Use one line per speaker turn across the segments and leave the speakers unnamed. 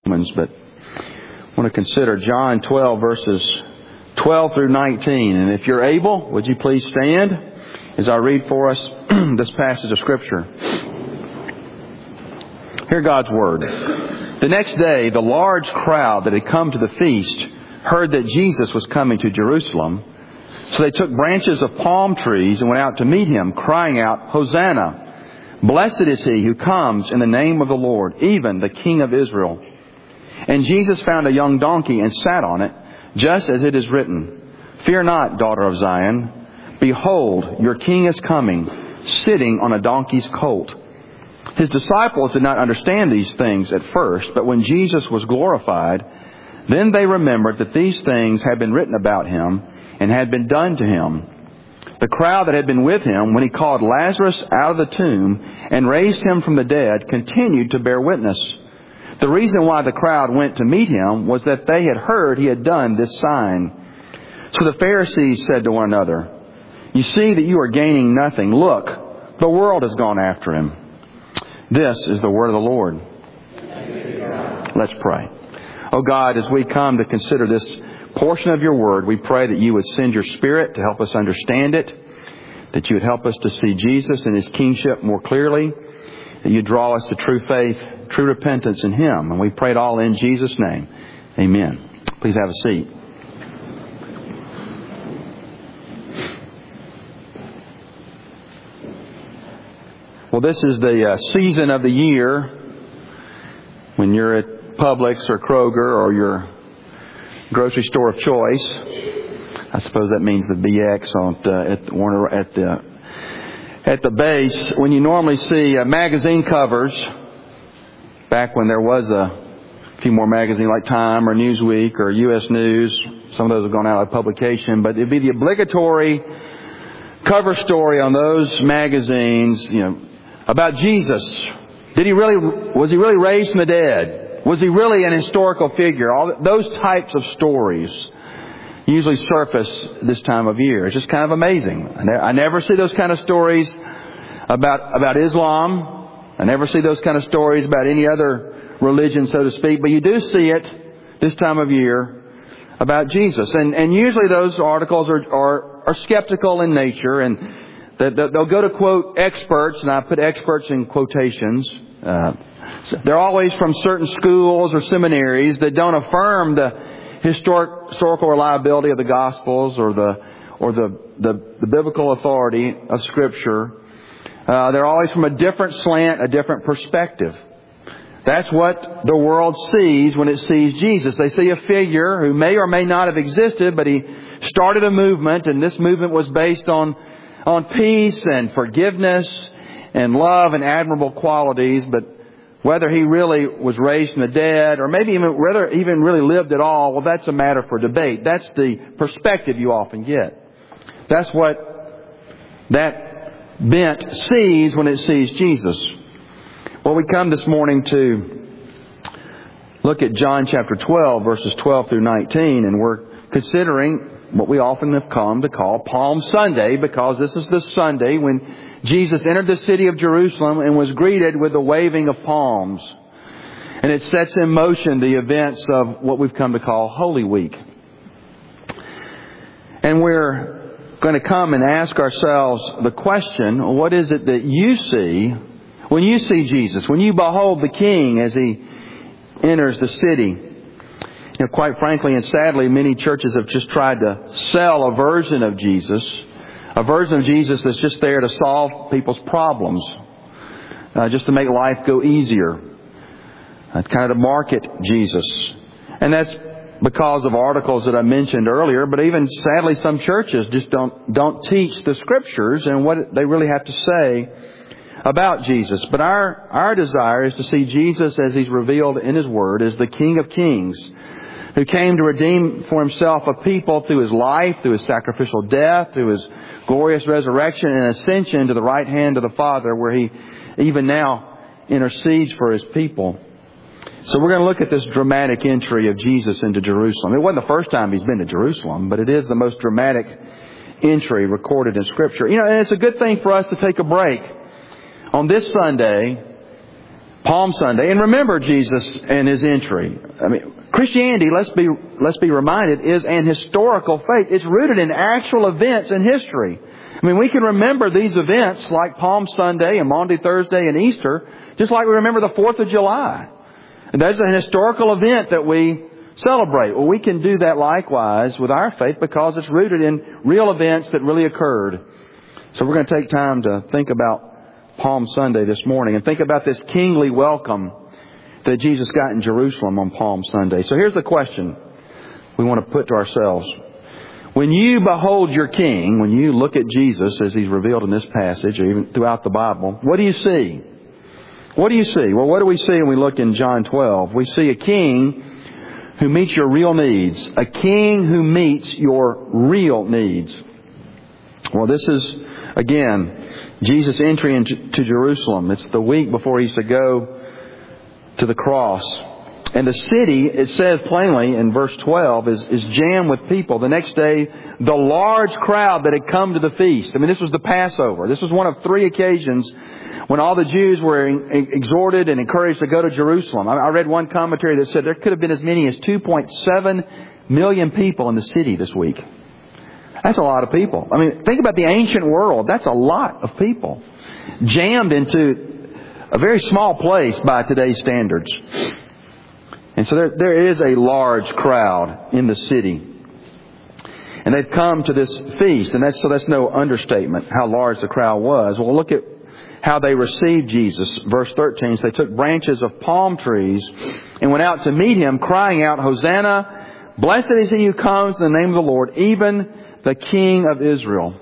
Romans, but I want to consider John 12, verses 12 through 19. And if you're able, would you please stand as I read for us this passage of Scripture. Hear God's Word. The next day, the large crowd that had come to the feast heard that Jesus was coming to Jerusalem. So they took branches of palm trees and went out to meet Him, crying out, "Hosanna! Blessed is He who comes in the name of the Lord, even the King of Israel." And Jesus found a young donkey and sat on it, just as it is written, "Fear not, daughter of Zion. Behold, your king is coming, sitting on a donkey's colt." His disciples did not understand these things at first, but when Jesus was glorified, then they remembered that these things had been written about Him and had been done to Him. The crowd that had been with Him when He called Lazarus out of the tomb and raised him from the dead continued to bear witness. The reason why the crowd went to meet Him was that they had heard He had done this sign. So the Pharisees said to one another, "You see that you are gaining nothing. Look, the world has gone after Him." This is the word of the Lord. Let's pray. Oh God, as we come to consider this portion of your word, we pray that you would send your Spirit to help us understand it, that you would help us to see Jesus and His kingship more clearly, that you draw us to true faith, true repentance in Him. And we pray it all in Jesus' name. Amen. Please have a seat. Well, this is the season of the year when you're at Publix or Kroger or your grocery store of choice. I suppose that means the BX at the base. When you normally see magazine covers, back when there was a few more magazines like Time or Newsweek or U.S. News, some of those have gone out of publication, but it'd be the obligatory cover story on those magazines, about Jesus. Was He really raised from the dead? Was He really an historical figure? All those types of stories usually surface this time of year. It's just kind of amazing. I never see those kind of stories about Islam. I never see those kind of stories about any other religion, so to speak. But you do see it this time of year about Jesus. And usually those articles are skeptical in nature, and they'll go to quote experts, and I put experts in quotations. They're always from certain schools or seminaries that don't affirm the historical reliability of the Gospels or the biblical authority of Scripture. They're always from a different slant, a different perspective. That's what the world sees when it sees Jesus. They see a figure who may or may not have existed, but He started a movement, and this movement was based on peace and forgiveness and love and admirable qualities. But whether He really was raised from the dead, or maybe whether He even really lived at all, well, that's a matter for debate. That's the perspective you often get. That's what that bent sees when it sees Jesus. Well, we come this morning to look at John chapter 12, verses 12 through 19, and we're considering what we often have come to call Palm Sunday, because this is the Sunday when Jesus entered the city of Jerusalem and was greeted with the waving of palms. And it sets in motion the events of what we've come to call Holy Week. And we're going to come and ask ourselves the question, what is it that you see when you see Jesus, when you behold the King as He enters the city? Quite frankly and sadly, many churches have just tried to sell a version of Jesus that's just there to solve people's problems, just to make life go easier, kind of to market Jesus. And that's because of articles that I mentioned earlier, but even sadly some churches just don't teach the Scriptures and what they really have to say about Jesus. But our desire is to see Jesus as He's revealed in His Word as the King of Kings, who came to redeem for Himself a people through His life, through His sacrificial death, through His glorious resurrection and ascension to the right hand of the Father, where He even now intercedes for His people. So we're going to look at this dramatic entry of Jesus into Jerusalem. It wasn't the first time He's been to Jerusalem, but it is the most dramatic entry recorded in Scripture. And it's a good thing for us to take a break on this Sunday Palm Sunday, and remember Jesus and His entry. I mean, Christianity, let's be reminded, is an historical faith. It's rooted in actual events in history. I mean, we can remember these events like Palm Sunday and Maundy Thursday and Easter, just like we remember the 4th of July. And that's an historical event that we celebrate. Well, we can do that likewise with our faith because it's rooted in real events that really occurred. So we're going to take time to think about Palm Sunday this morning and think about this kingly welcome that Jesus got in Jerusalem on Palm Sunday. So here's the question we want to put to ourselves. When you behold your King, when you look at Jesus as He's revealed in this passage or even throughout the Bible, what do you see? What do you see? Well, what do we see when we look in John 12? We see a King who meets your real needs. A King who meets your real needs. Well, this is, again, Jesus' entry into Jerusalem. It's the week before He's to go to the cross. And the city, it says plainly in verse 12, is jammed with people. The next day, the large crowd that had come to the feast. I mean, this was the Passover. This was one of 3 occasions when all the Jews were exhorted and encouraged to go to Jerusalem. I read one commentary that said there could have been as many as 2.7 million people in the city this week. That's a lot of people. I mean, think about the ancient world. That's a lot of people jammed into a very small place by today's standards. And so there is a large crowd in the city. And they've come to this feast. And that's no understatement how large the crowd was. Well, look at how they received Jesus. Verse 13, so they took branches of palm trees and went out to meet Him, crying out, Hosanna, blessed is He who comes in the name of the Lord, even the King of Israel.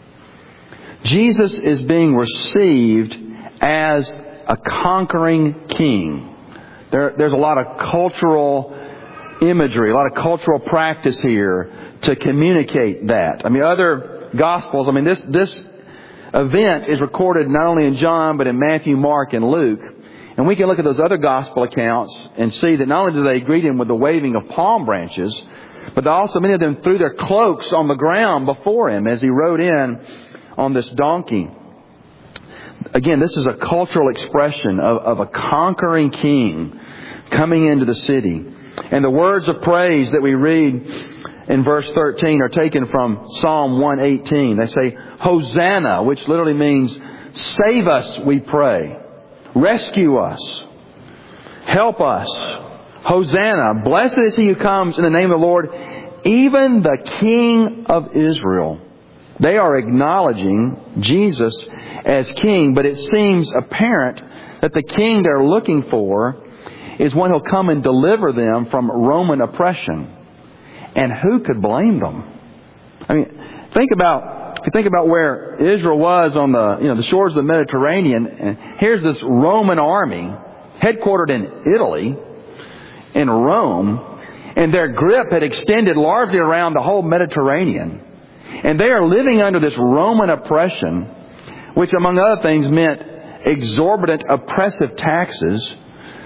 Jesus is being received as a conquering king. There's a lot of cultural imagery, a lot of cultural practice here to communicate that. I mean, other Gospels, I mean, this event is recorded not only in John, but in Matthew, Mark, and Luke. And we can look at those other Gospel accounts and see that not only do they greet Him with the waving of palm branches, but also many of them threw their cloaks on the ground before Him as He rode in on this donkey. Again, this is a cultural expression of a conquering king coming into the city. And the words of praise that we read in verse 13 are taken from Psalm 118. They say, Hosanna, which literally means, save us, we pray. Rescue us. Help us. Hosanna, blessed is He who comes in the name of the Lord, even the King of Israel. They are acknowledging Jesus as King, but it seems apparent that the King they're looking for is one who'll come and deliver them from Roman oppression. And who could blame them? I mean, if you think about where Israel was on the shores of the Mediterranean, and here's this Roman army headquartered in Italy, in Rome, and their grip had extended largely around the whole Mediterranean. And they are living under this Roman oppression, which among other things meant exorbitant oppressive taxes.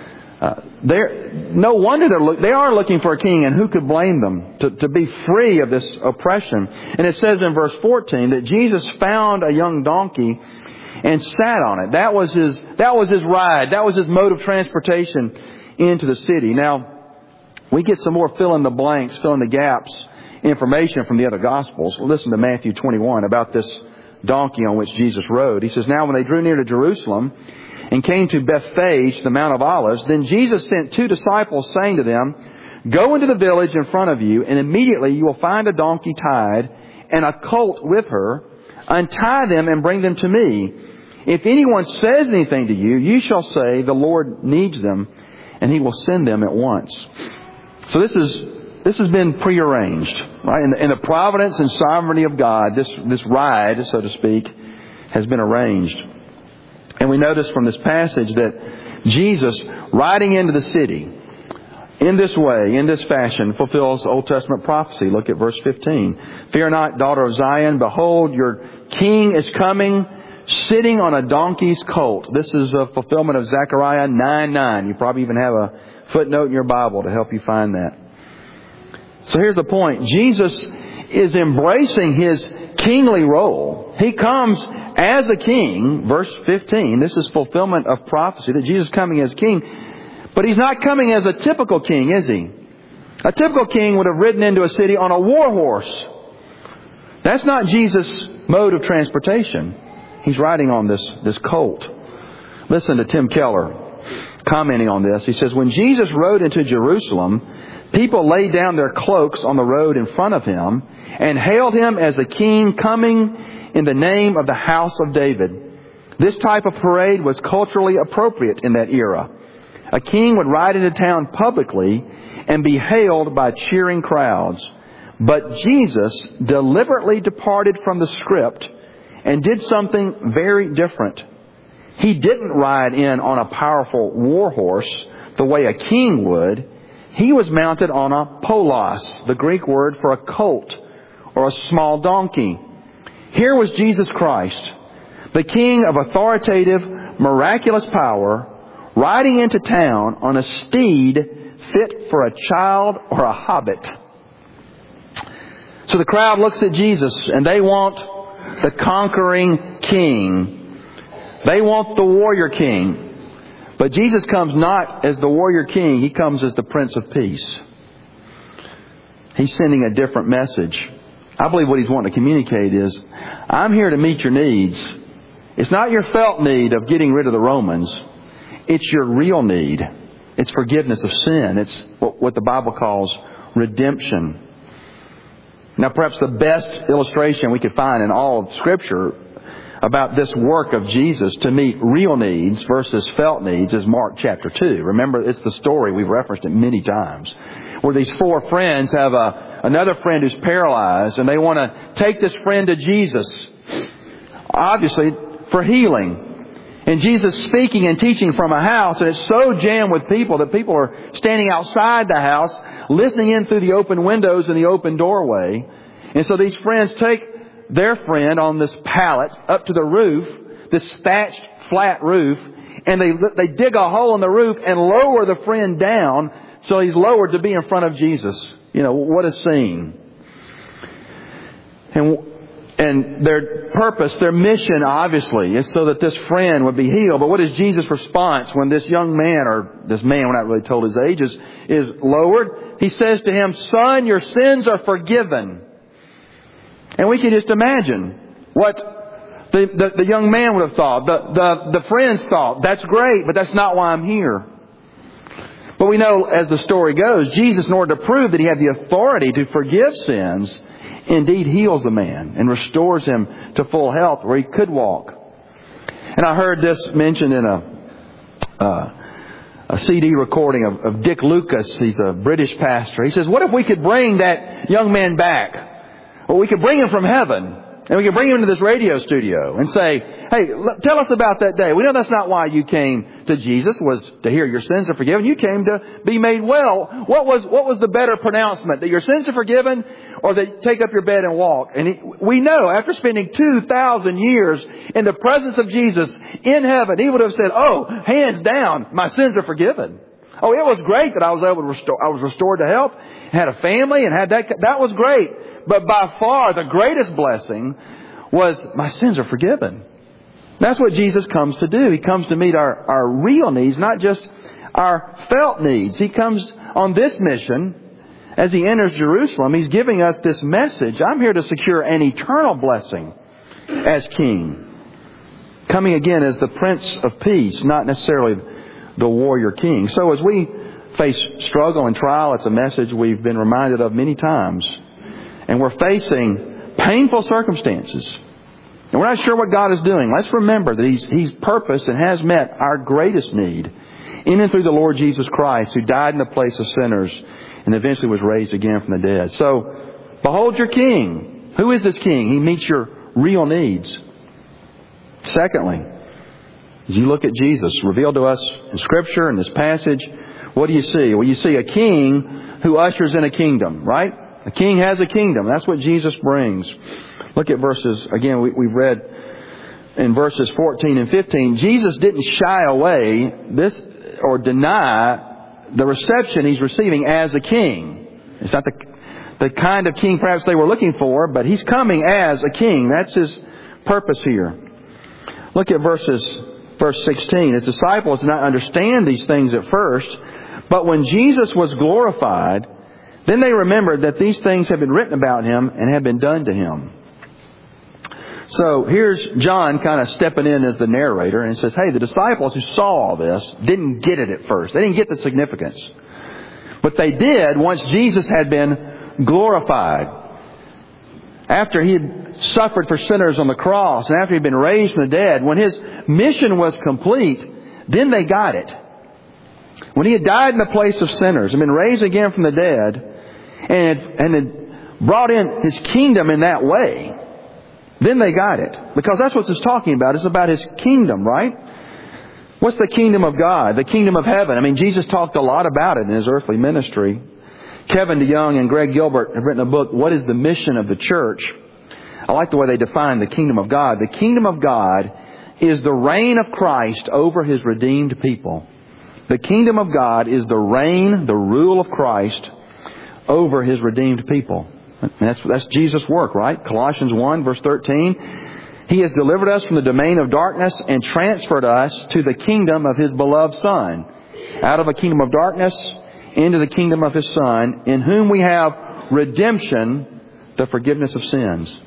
No wonder they are looking for a king, and who could blame them to be free of this oppression. And it says in verse 14 that Jesus found a young donkey and sat on it. That was his ride. That was his mode of transportation into the city. Now, we get some more fill in the gaps information from the other Gospels. Listen to Matthew 21 about this donkey on which Jesus rode. He says, now when they drew near to Jerusalem and came to Bethphage, the Mount of Olives, then Jesus sent 2 disciples, saying to them, go into the village in front of you, and immediately you will find a donkey tied and a colt with her. Untie them and bring them to me. If anyone says anything to you, you shall say, the Lord needs them, and He will send them at once. So this has been prearranged, right? In the providence and sovereignty of God, this ride, so to speak, has been arranged. And we notice from this passage that Jesus, riding into the city, in this way, in this fashion, fulfills Old Testament prophecy. Look at verse 15. Fear not, daughter of Zion. Behold, your king is coming, sitting on a donkey's colt. This is a fulfillment of Zechariah 9:9. You probably even have a footnote in your Bible to help you find that. So here's the point. Jesus is embracing His kingly role. He comes as a king, verse 15, this is fulfillment of prophecy that Jesus is coming as king. But He's not coming as a typical king, is He? A typical king would have ridden into a city on a war horse. That's not Jesus' mode of transportation. He's riding on this colt. Listen to Tim Keller commenting on this. He says, when Jesus rode into Jerusalem, people laid down their cloaks on the road in front of Him and hailed Him as a king coming in the name of the house of David. This type of parade was culturally appropriate in that era. A king would ride into town publicly and be hailed by cheering crowds. But Jesus deliberately departed from the script and did something very different. He didn't ride in on a powerful war horse the way a king would. He was mounted on a polos, the Greek word for a colt or a small donkey. Here was Jesus Christ, the King of authoritative, miraculous power, riding into town on a steed fit for a child or a hobbit. So the crowd looks at Jesus and they want the conquering king. They want the warrior king. But Jesus comes not as the warrior king. He comes as the Prince of Peace. He's sending a different message. I believe what He's wanting to communicate is, I'm here to meet your needs. It's not your felt need of getting rid of the Romans. It's your real need. It's forgiveness of sin. It's what the Bible calls redemption. Now, perhaps the best illustration we could find in all of Scripture about this work of Jesus to meet real needs versus felt needs is Mark chapter 2. Remember, it's the story. We've referenced it many times. Where these four friends have another friend who's paralyzed, and they want to take this friend to Jesus, obviously for healing. And Jesus speaking and teaching from a house, and it's so jammed with people that people are standing outside the house, listening in through the open windows and the open doorway. And so these friends take their friend on this pallet up to the roof, this thatched flat roof, and they dig a hole in the roof and lower the friend down so he's lowered to be in front of Jesus. You know, what a scene. And their purpose, their mission, obviously, is so that this friend would be healed. But what is Jesus' response when this young man, or this man, we're not really told his age, is lowered? He says to him, "Son, your sins are forgiven." And we can just imagine what the young man would have thought. The friends thought, that's great, but that's not why I'm here. But we know, as the story goes, Jesus, in order to prove that He had the authority to forgive sins, indeed heals the man and restores him to full health where he could walk. And I heard this mentioned in a CD recording of Dick Lucas. He's a British pastor. He says, what if we could bring that young man back? Well, we could bring him from heaven. And we could bring him into this radio studio and say, hey, tell us about that day. We know that's not why you came to Jesus, was to hear your sins are forgiven. You came to be made well. What was the better pronouncement? That your sins are forgiven, or that take up your bed and walk? And we know, after spending 2,000 years in the presence of Jesus in heaven, He would have said, oh, hands down, my sins are forgiven. Oh, it was great that I was restored to health, had a family, and had that. That was great. But by far the greatest blessing was my sins are forgiven. That's what Jesus comes to do. He comes to meet our real needs, not just our felt needs. He comes on this mission as He enters Jerusalem. He's giving us this message. I'm here to secure an eternal blessing as King. Coming again as the Prince of Peace, not necessarily the warrior king. So as we face struggle and trial, it's a message we've been reminded of many times. And we're facing painful circumstances. And we're not sure what God is doing. Let's remember that He's purposed and has met our greatest need in and through the Lord Jesus Christ, who died in the place of sinners and eventually was raised again from the dead. So, behold your King. Who is this King? He meets your real needs. Secondly, as you look at Jesus revealed to us in Scripture, in this passage, what do you see? Well, you see a king who ushers in a kingdom, right? A king has a kingdom. That's what Jesus brings. Look at verses, again, we've read in verses 14 and 15. Jesus didn't shy away this or deny the reception He's receiving as a king. It's not the kind of king perhaps they were looking for, but He's coming as a king. That's His purpose here. Look at verse 16. His disciples did not understand these things at first, but when Jesus was glorified, then they remembered that these things had been written about Him and had been done to Him. So here's John kind of stepping in as the narrator and says, hey, the disciples who saw all this didn't get it at first. They didn't get the significance. But they did once Jesus had been glorified. After He had suffered for sinners on the cross and after He had been raised from the dead, when His mission was complete, then they got it. When He had died in the place of sinners and been raised again from the dead and had brought in His kingdom in that way, then they got it. Because that's what it's talking about. It's about His kingdom, right? What's the kingdom of God? The kingdom of heaven. I mean, Jesus talked a lot about it in His earthly ministry. Kevin DeYoung and Greg Gilbert have written a book, What is the Mission of the Church? I like the way they define the kingdom of God. The kingdom of God is the reign of Christ over His redeemed people. The kingdom of God is the reign, the rule of Christ over His redeemed people. And that's Jesus' work, right? Colossians 1 verse 13. He has delivered us from the domain of darkness and transferred us to the kingdom of His beloved Son. Out of a kingdom of darkness into the kingdom of His Son, in whom we have redemption, the forgiveness of sins.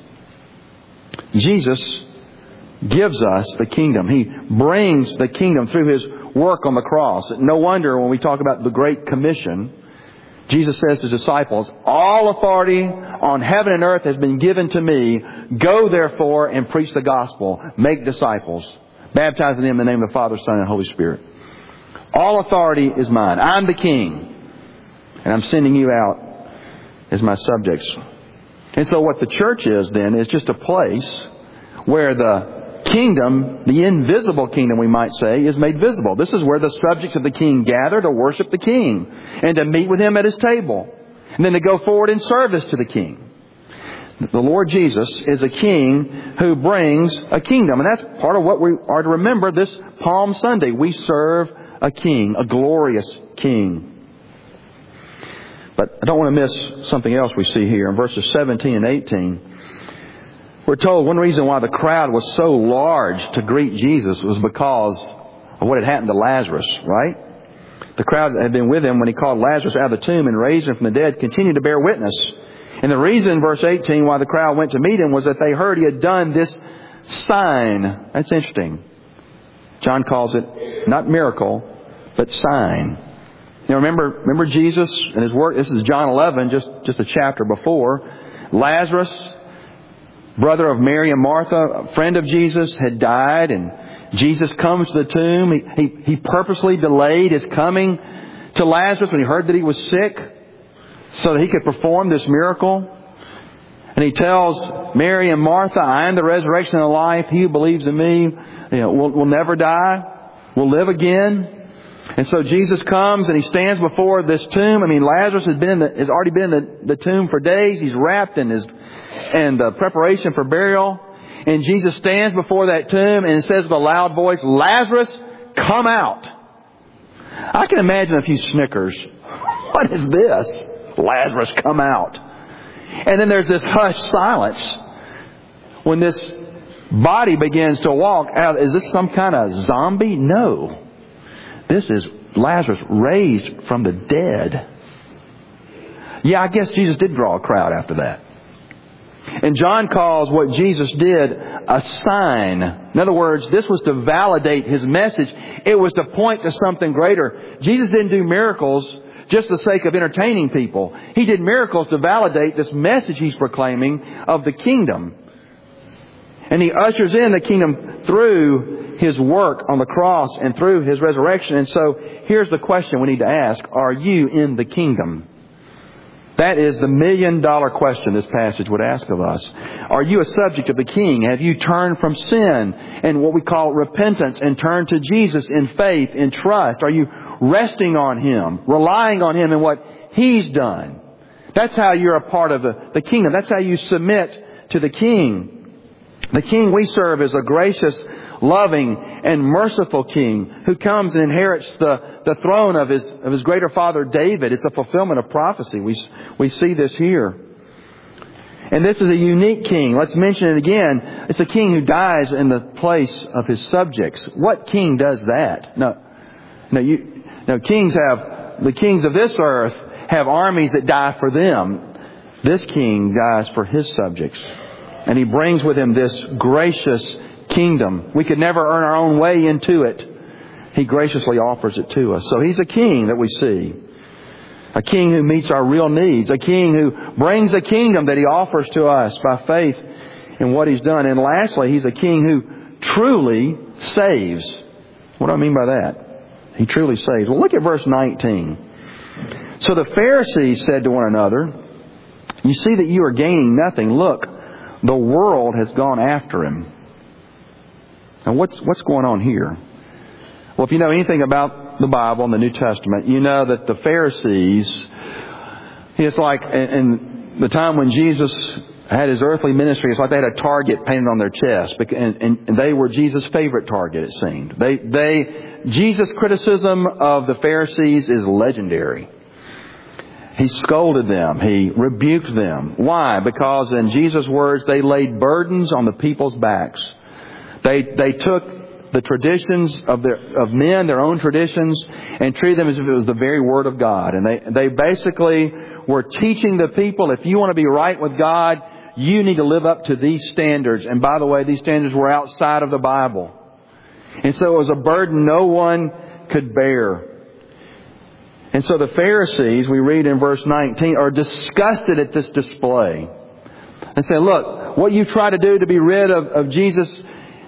Jesus gives us the kingdom. He brings the kingdom through His work on the cross. No wonder when we talk about the Great Commission, Jesus says to His disciples, all authority on heaven and earth has been given to me. Go therefore and preach the gospel. Make disciples. Baptizing them in the name of the Father, Son, and Holy Spirit. All authority is mine. I'm the King. And I'm sending you out as my subjects. And so what the church is then is just a place where the kingdom, the invisible kingdom we might say, is made visible. This is where the subjects of the King gather to worship the King and to meet with Him at His table. And then to go forward in service to the King. The Lord Jesus is a King who brings a kingdom. And that's part of what we are to remember this Palm Sunday. We serve a King, a glorious King. But I don't want to miss something else we see here in verses 17 and 18. We're told one reason why the crowd was so large to greet Jesus was because of what had happened to Lazarus, right? The crowd that had been with Him when He called Lazarus out of the tomb and raised him from the dead continued to bear witness. And the reason, verse 18, why the crowd went to meet Him was that they heard He had done this sign. That's interesting. John calls it not miracle, but sign. You know, remember Jesus and His work. This is John 11, just a chapter before. Lazarus, brother of Mary and Martha, a friend of Jesus, had died, and Jesus comes to the tomb. He purposely delayed His coming to Lazarus when He heard that he was sick so that He could perform this miracle. And He tells Mary and Martha, I am the resurrection and the life. He who believes in me will never die, will live again. And so Jesus comes and He stands before this tomb. I mean, Lazarus has already been in the tomb for days. He's wrapped in the preparation for burial. And Jesus stands before that tomb and says with a loud voice, Lazarus, come out. I can imagine a few snickers. What is this? Lazarus, come out. And then there's this hushed silence when this body begins to walk out. Is this some kind of zombie? No. This is Lazarus raised from the dead. Yeah, I guess Jesus did draw a crowd after that. And John calls what Jesus did a sign. In other words, this was to validate His message. It was to point to something greater. Jesus didn't do miracles just for the sake of entertaining people. He did miracles to validate this message He's proclaiming of the kingdom. And He ushers in the kingdom through His work on the cross and through His resurrection. And so here's the question we need to ask. Are you in the kingdom? That is the $1 million question this passage would ask of us. Are you a subject of the King? Have you turned from sin and what we call repentance and turned to Jesus in faith, in trust? Are you resting on Him, relying on Him and what He's done? That's how you're a part of the kingdom. That's how you submit to the King. The King we serve is a gracious, loving, and merciful King who comes and inherits the throne of his greater father David. It's a fulfillment of prophecy. We see this here. And this is a unique king. Let's mention it again. It's a king who dies in the place of his subjects. What king does that? The kings of this earth have armies that die for them. This king dies for his subjects. And he brings with him this gracious kingdom. We could never earn our own way into it. He graciously offers it to us. So he's a king that we see. A king who meets our real needs. A king who brings a kingdom that he offers to us by faith in what he's done. And lastly, he's a king who truly saves. What do I mean by that? He truly saves. Well, look at verse 19. So the Pharisees said to one another, "You see that you are gaining nothing. Look, the world has gone after him." Now what's going on here? Well, if you know anything about the Bible and the New Testament, you know that the Pharisees, it's like in the time when Jesus had his earthly ministry, it's like they had a target painted on their chest. And they were Jesus' favorite target, it seemed. Jesus' criticism of the Pharisees is legendary. He scolded them. He rebuked them. Why? Because in Jesus' words, they laid burdens on the people's backs. They took the traditions of men, their own traditions, and treated them as if it was the very Word of God. And they basically were teaching the people, if you want to be right with God, you need to live up to these standards. And by the way, these standards were outside of the Bible. And so it was a burden no one could bear. And so the Pharisees, we read in verse 19, are disgusted at this display. And say, look, what you try to do to be rid of Jesus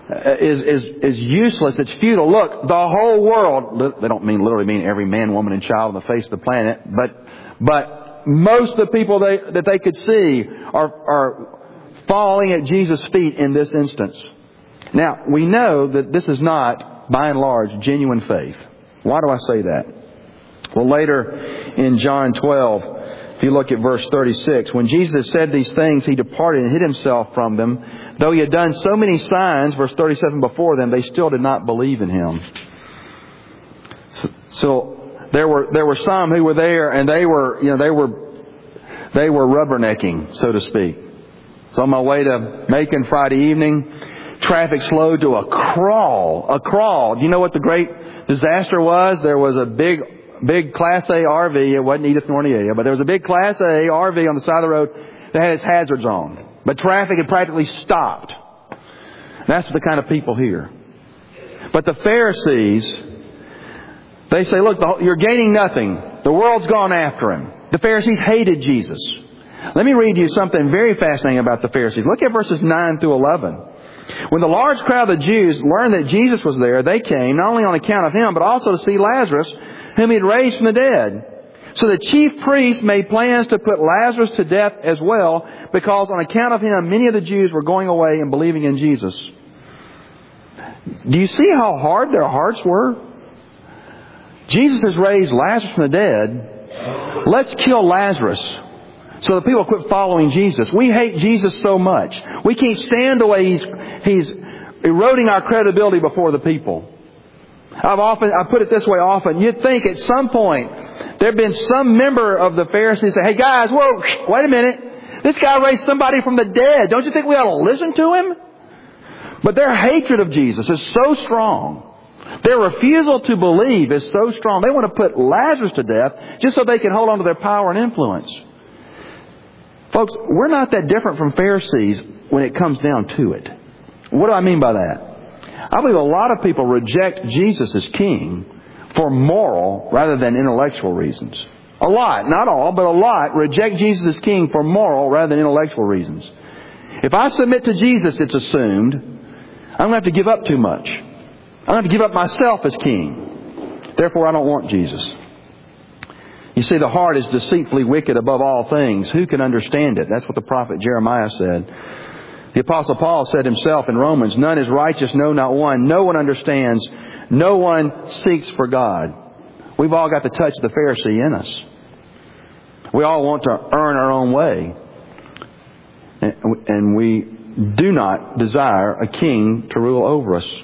is useless. It's futile. Look, the whole world, they don't literally mean every man, woman, and child on the face of the planet, but most of the people that they could see are falling at Jesus' feet in this instance. Now, we know that this is not, by and large, genuine faith. Why do I say that? Well, later in John 12, if you look at verse 36, when Jesus said these things, He departed and hid Himself from them. Though He had done so many signs, verse 37, before them, they still did not believe in Him. So there were some who were there, and they were rubbernecking, so to speak. So on my way to Macon Friday evening, traffic slowed to a crawl. Do you know what the great disaster was? There was a big Class A RV. It wasn't Edith Nornielia, but there was a big Class A RV on the side of the road that had its hazards on. But traffic had practically stopped. That's the kind of people here. But the Pharisees, they say, look, you're gaining nothing. The world's gone after Him. The Pharisees hated Jesus. Let me read you something very fascinating about the Pharisees. Look at verses 9 through 11. When the large crowd of the Jews learned that Jesus was there, they came, not only on account of Him, but also to see Lazarus, whom He had raised from the dead. So the chief priests made plans to put Lazarus to death as well, because on account of him, many of the Jews were going away and believing in Jesus. Do you see how hard their hearts were? Jesus has raised Lazarus from the dead. Let's kill Lazarus so that people quit following Jesus. We hate Jesus so much. We can't stand the way He's eroding our credibility before the people. I put it this way often. You'd think at some point there'd been some member of the Pharisees say, "Hey guys, whoa, wait a minute. This guy raised somebody from the dead. Don't you think we ought to listen to him?" But their hatred of Jesus is so strong. Their refusal to believe is so strong. They want to put Lazarus to death just so they can hold on to their power and influence. Folks, we're not that different from Pharisees when it comes down to it. What do I mean by that? I believe a lot of people reject Jesus as King for moral rather than intellectual reasons. A lot, not all, but a lot reject Jesus as King for moral rather than intellectual reasons. If I submit to Jesus, it's assumed, I'm going to have to give up too much. I'm going to have to give up myself as King. Therefore, I don't want Jesus. You see, the heart is deceitfully wicked above all things. Who can understand it? That's what the prophet Jeremiah said. The Apostle Paul said himself in Romans, "None is righteous, no, not one. No one understands. No one seeks for God." We've all got the touch of the Pharisee in us. We all want to earn our own way. And we do not desire a king to rule over us.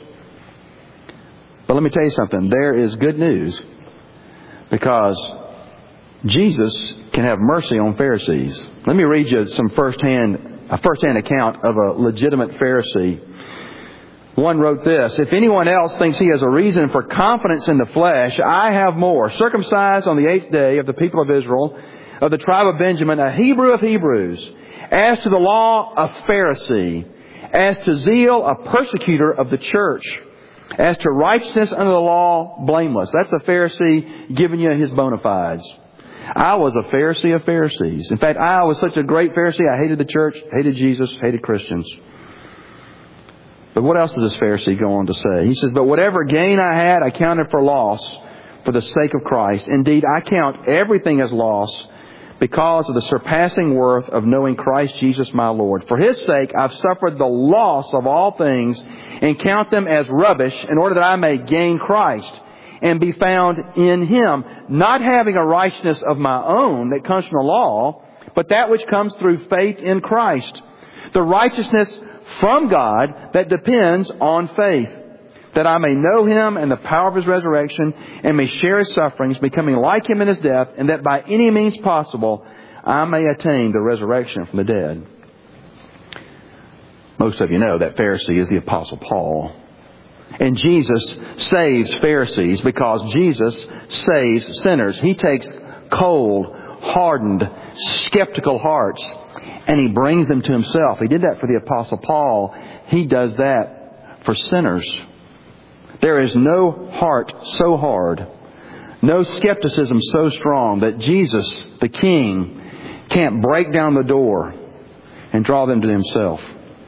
But let me tell you something. There is good news. Because Jesus can have mercy on Pharisees. Let me read you some a first-hand account of a legitimate Pharisee. One wrote this, "If anyone else thinks he has a reason for confidence in the flesh, I have more. Circumcised on the 8th day of the people of Israel, of the tribe of Benjamin, a Hebrew of Hebrews, as to the law, a Pharisee, as to zeal, a persecutor of the church, as to righteousness under the law, blameless." That's a Pharisee giving you his bona fides. I was a Pharisee of Pharisees. In fact, I was such a great Pharisee, I hated the church, hated Jesus, hated Christians. But what else does this Pharisee go on to say? He says, "But whatever gain I had, I counted for loss for the sake of Christ. Indeed, I count everything as loss because of the surpassing worth of knowing Christ Jesus my Lord. For His sake, I've suffered the loss of all things and count them as rubbish in order that I may gain Christ and be found in Him, not having a righteousness of my own that comes from the law, but that which comes through faith in Christ, the righteousness from God that depends on faith, that I may know Him and the power of His resurrection and may share His sufferings, becoming like Him in His death, and that by any means possible I may attain the resurrection from the dead." Most of you know that Pharisee is the Apostle Paul. And Jesus saves Pharisees because Jesus saves sinners. He takes cold, hardened, skeptical hearts and He brings them to Himself. He did that for the Apostle Paul. He does that for sinners. There is no heart so hard, no skepticism so strong that Jesus, the King, can't break down the door and draw them to Himself.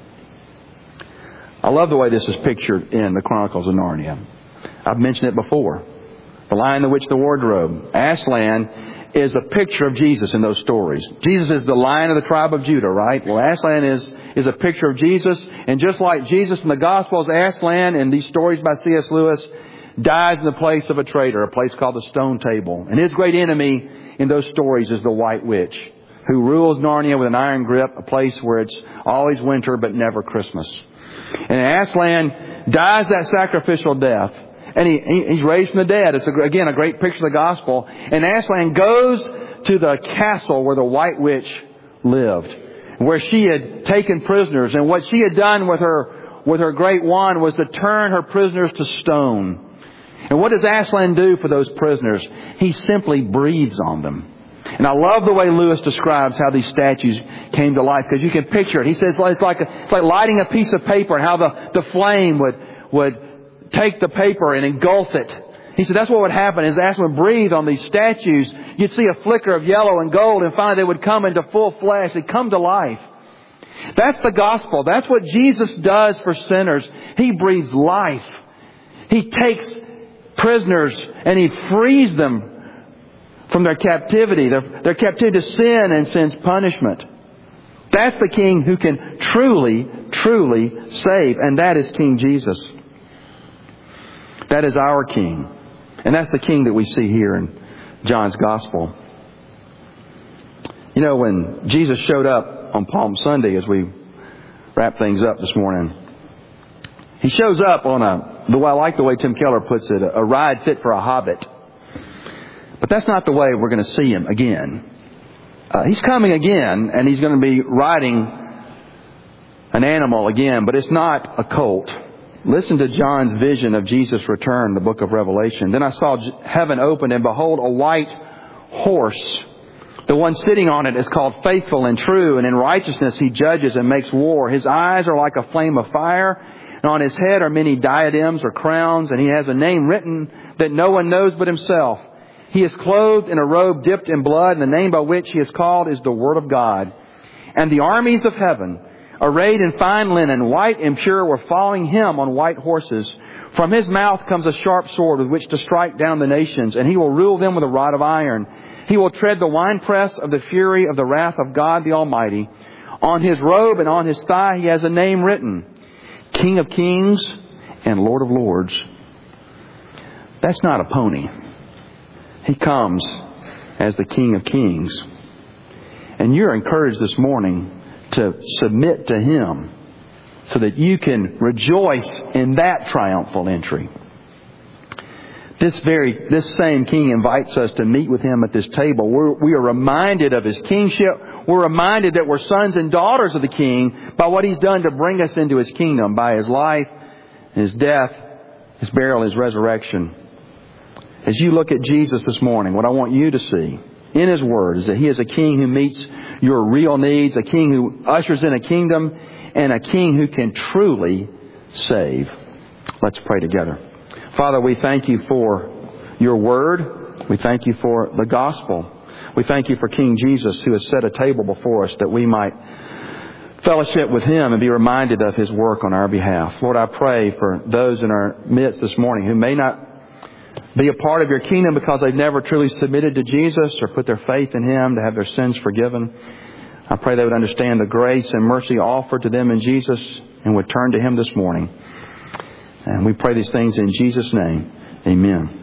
I love the way this is pictured in the Chronicles of Narnia. I've mentioned it before. The Lion, the Witch, the Wardrobe. Aslan is a picture of Jesus in those stories. Jesus is the Lion of the tribe of Judah, right? Well, Aslan is a picture of Jesus. And just like Jesus in the Gospels, Aslan in these stories by C.S. Lewis dies in the place of a traitor, a place called the Stone Table. And his great enemy in those stories is the White Witch, who rules Narnia with an iron grip, a place where it's always winter but never Christmas. And Aslan dies that sacrificial death. And he's raised from the dead. It's, again, a great picture of the gospel. And Aslan goes to the castle where the White Witch lived, where she had taken prisoners. And what she had done with her great wand was to turn her prisoners to stone. And what does Aslan do for those prisoners? He simply breathes on them. And I love the way Lewis describes how these statues came to life, because you can picture it. He says it's like lighting a piece of paper and how the flame would take the paper and engulf it. He said that's what would happen is Aslan would breathe on these statues. You'd see a flicker of yellow and gold, and finally they would come into full flesh. They'd come to life. That's the gospel. That's what Jesus does for sinners. He breathes life. He takes prisoners and He frees them from their captivity, their captivity to sin and sin's punishment. That's the King who can truly, truly save, and that is King Jesus. That is our King. And that's the King that we see here in John's Gospel. You know, when Jesus showed up on Palm Sunday, as we wrap things up this morning, He shows up on I like the way Tim Keller puts it, a ride fit for a hobbit. But that's not the way we're going to see Him again. He's coming again, and He's going to be riding an animal again, but it's not a colt. Listen to John's vision of Jesus' return, the book of Revelation. "Then I saw heaven opened, and behold, a white horse. The one sitting on it is called Faithful and True, and in righteousness He judges and makes war. His eyes are like a flame of fire, and on His head are many diadems or crowns, and He has a name written that no one knows but Himself. He is clothed in a robe dipped in blood, and the name by which He is called is the Word of God. And the armies of heaven, arrayed in fine linen, white and pure, were following Him on white horses. From His mouth comes a sharp sword with which to strike down the nations, and He will rule them with a rod of iron. He will tread the winepress of the fury of the wrath of God the Almighty. On His robe and on His thigh He has a name written, King of Kings and Lord of Lords." That's not a pony. He comes as the King of Kings. And you're encouraged this morning to submit to Him so that you can rejoice in that triumphal entry. This same King invites us to meet with Him at this table. We are reminded of His kingship. We're reminded that we're sons and daughters of the King by what He's done to bring us into His kingdom, by His life, His death, His burial, His resurrection. As you look at Jesus this morning, what I want you to see in His Word is that He is a King who meets your real needs, a King who ushers in a kingdom, and a King who can truly save. Let's pray together. Father, we thank You for Your Word. We thank You for the gospel. We thank You for King Jesus, who has set a table before us that we might fellowship with Him and be reminded of His work on our behalf. Lord, I pray for those in our midst this morning who may not be a part of Your kingdom because they've never truly submitted to Jesus or put their faith in Him to have their sins forgiven. I pray they would understand the grace and mercy offered to them in Jesus and would turn to Him this morning. And we pray these things in Jesus' name. Amen.